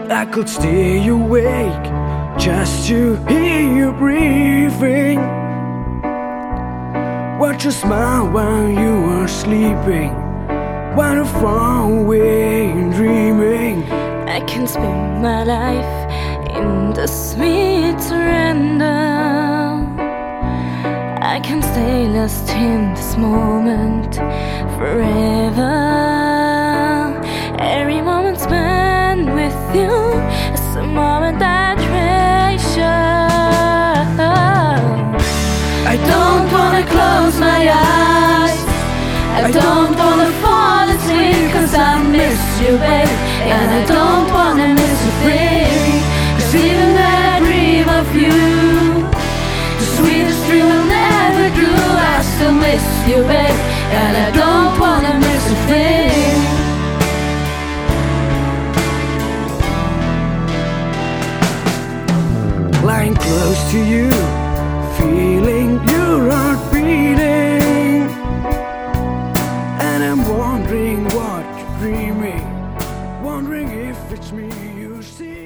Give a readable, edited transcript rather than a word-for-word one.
I could stay awake just to hear you breathing. Watch you smile while you are sleeping, while you're far away and dreaming. I can spend my life in the sweet surrender. I can stay lost in this moment forever. Every moment spent with you is a moment I treasure. I don't wanna close my eyes, I don't wanna fall asleep, 'cause I miss you, babe. And I don't wanna miss a thing, 'cause even when I dream of you, the sweetest dream will never do. I still miss you, babe, and I don't wanna miss a thing. Lying close to you, feeling your heart beating, and I'm wondering what you're dreaming, wondering if it's me you see.